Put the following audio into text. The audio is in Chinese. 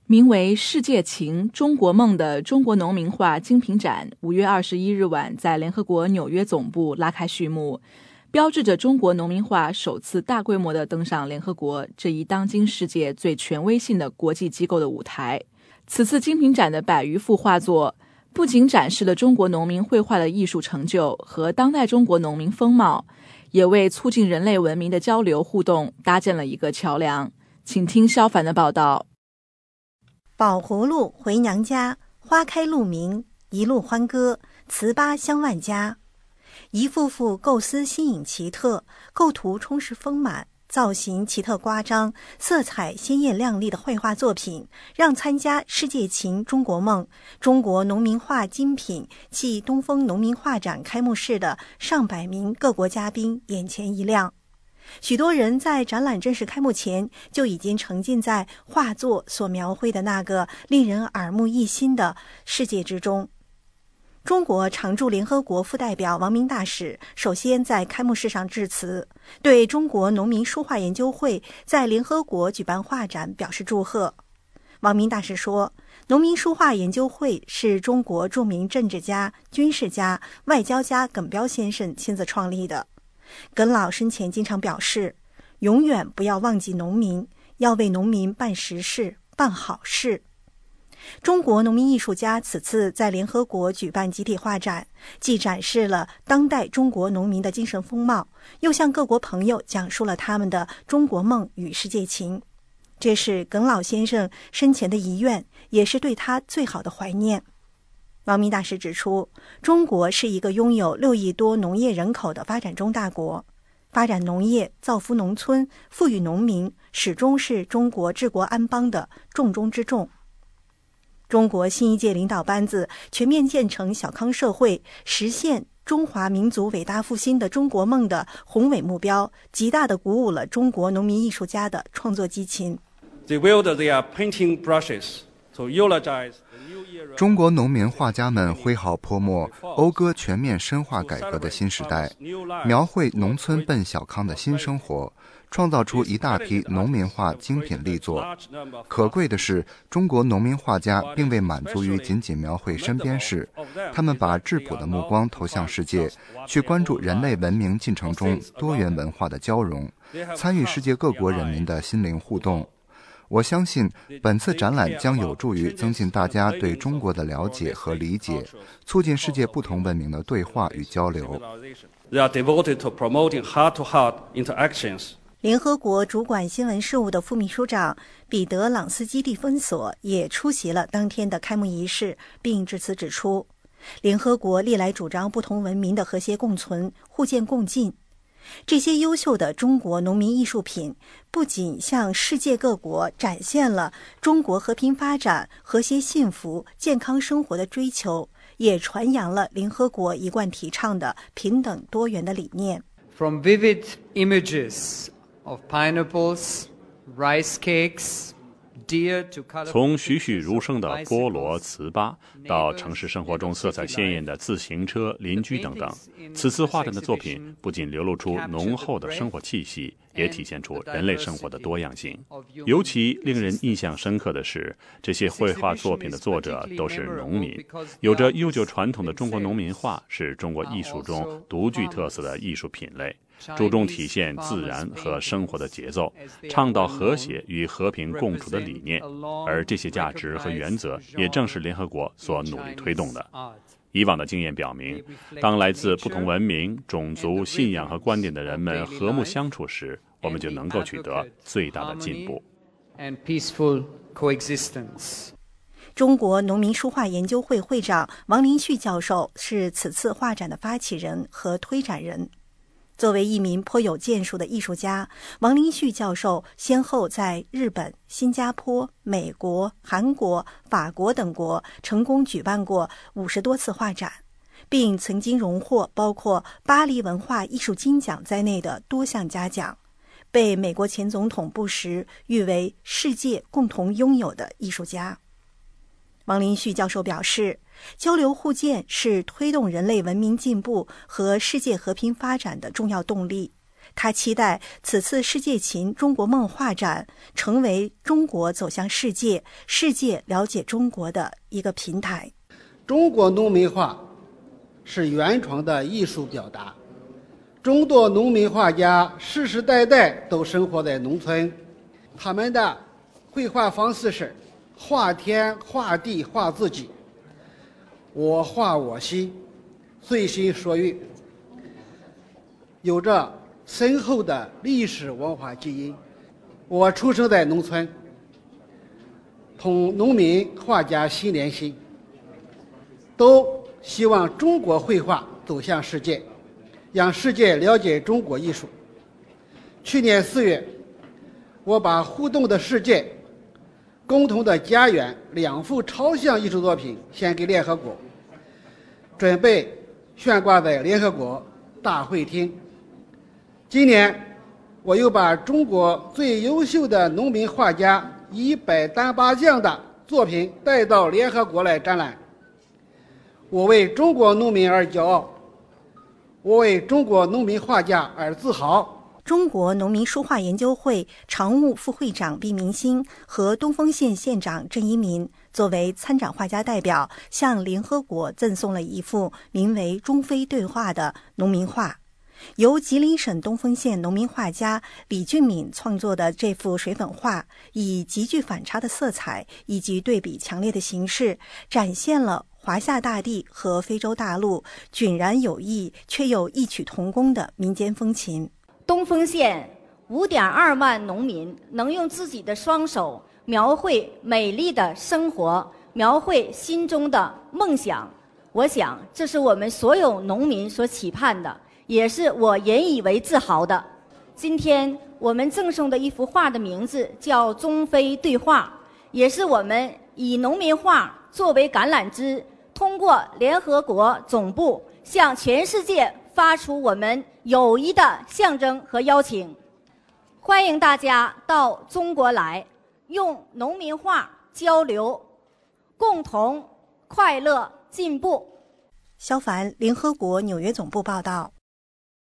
名为世界情中国梦的中国农民画精品展5月21日晚在联合国纽约总部拉开序幕，标志着中国农民画首次大规模地登上联合国这一当今世界最权威性的国际机构的舞台。此次精品展的100余幅画作不仅展示了中国农民绘画的艺术成就和当代中国农民风貌，也为促进人类文明的交流互动搭建了一个桥梁。请听萧凡的报道。 宝葫芦回娘家，花开路明，一路欢歌，糍粑香万家。一幅幅构思新颖奇特，构图充实丰满，造型奇特夸张，色彩鲜艳亮丽的绘画作品，让参加世界情中国梦中国农民画精品暨东风农民画展开幕式的上百名各国嘉宾眼前一亮。许多人在展览正式开幕前就已经沉浸在画作所描绘的那个令人耳目一新的世界之中。中国常驻联合国副代表王明大使首先在开幕式上致辞，对中国农民书画研究会在联合国举办画展表示祝贺。王明大使说，农民书画研究会是中国著名政治家、军事家、外交家耿飚先生亲自创立的。耿老生前经常表示，永远不要忘记农民，要为农民办实事、办好事。中国农民艺术家此次在联合国举办集体画展，既展示了当代中国农民的精神风貌，又向各国朋友讲述了他们的中国梦与世界情。这是耿老先生生前的遗愿，也是对他最好的怀念。王明大使指出，中国是一个拥有6亿多农业人口的发展中大国，发展农业、造福农村、富裕农民，始终是中国治国安邦的重中之重。中国新一届领导班子全面建成小康社会，实现中华民族伟大复兴的中国梦的宏伟目标，极大地鼓舞了中国农民艺术家的创作激情。 They wield their painting brushes to eulogize 中国农民画家们挥毫泼墨，讴歌全面深化改革的新时代，描绘农村奔小康的新生活，创造出一大批农民画精品力作。可贵的是，中国农民画家并未满足于仅仅描绘身边事，他们把质朴的目光投向世界，去关注人类文明进程中多元文化的交融，参与世界各国人民的心灵互动。我相信本次展览将有助于增进大家对中国的了解和理解，促进世界不同文明的对话与交流。 联合国主管新闻事务的副秘书长彼得·朗斯基蒂芬索也出席了当天的开幕仪式，并致辞指出，联合国历来主张不同文明的和谐共存、互鉴共进。这些优秀的中国农民艺术品不仅向世界各国展现了中国和平发展、和谐幸福、健康生活的追求，也传扬了联合国一贯提倡的平等多元的理念。 From vivid images of pineapples, rice cakes, 从栩栩如生的菠萝、糍粑，到城市生活中色彩鲜艳的自行车、邻居等等，此次画展的作品不仅流露出浓厚的生活气息，也体现出人类生活的多样性。尤其令人印象深刻的是，这些绘画作品的作者都是农民，有着悠久传统的中国农民画是中国艺术中独具特色的艺术品类，注重体现自然和生活的节奏，倡导和谐与和平共处的理念，而这些价值和原则也正是联合国所努力推动的。以往的经验表明，当来自不同文明、种族、信仰和观点的人们和睦相处时，我们就能够取得最大的进步。 中国农民书画研究会会长王林旭教授是此次画展的发起人和推展人。作为一名颇有建树的艺术家，王林旭教授先后在日本、新加坡、美国、韩国、法国等国成功举办过50多次画展，并曾经荣获包括巴黎文化艺术金奖在内的多项嘉奖，被美国前总统布什誉为世界共同拥有的艺术家。王林旭教授表示，交流互鉴是推动人类文明进步和世界和平发展的重要动力。 他期待此次世界琴中国梦画展成为中国走向世界，世界了解中国的一个平台。 中国农民画是原创的艺术表达，众多农民画家世世代代都生活在农村，他们的绘画方式是画天画地画自己，我画我心，随心所欲，有着深厚的历史文化基因。我出生在农村，同农民画家心连心，都希望中国绘画走向世界，让世界了解中国艺术。去年4月，我把互动的世界、共同的家园2幅超像艺术作品献给联合国，准备悬挂在联合国大会厅。今年我又把中国最优秀的农民画家一百单八匠的作品带到联合国来展览。我为中国农民而骄傲，我为中国农民画家而自豪。 中国农民书画研究会常务副会长毕明星和东丰县县长郑一民作为参展画家代表，向联合国赠送了一幅名为《中非对话》的农民画。由吉林省东丰县农民画家李俊敏创作的这幅水粉画，以极具反差的色彩以及对比强烈的形式，展现了华夏大地和非洲大陆迥然有异却又异曲同工的民间风情。 东丰县5.2万农民能用自己的双手描绘美丽的生活，描绘心中的梦想。我想这是我们所有农民所期盼的，也是我引以为自豪的。今天我们赠送的一幅画的名字叫《中非对话》，也是我们以农民画作为橄榄枝，通过联合国总部向全世界发出我们友谊的象征和邀请。欢迎大家到中国来，用农民画交流，共同快乐进步。 肖凡，联合国纽约总部报道。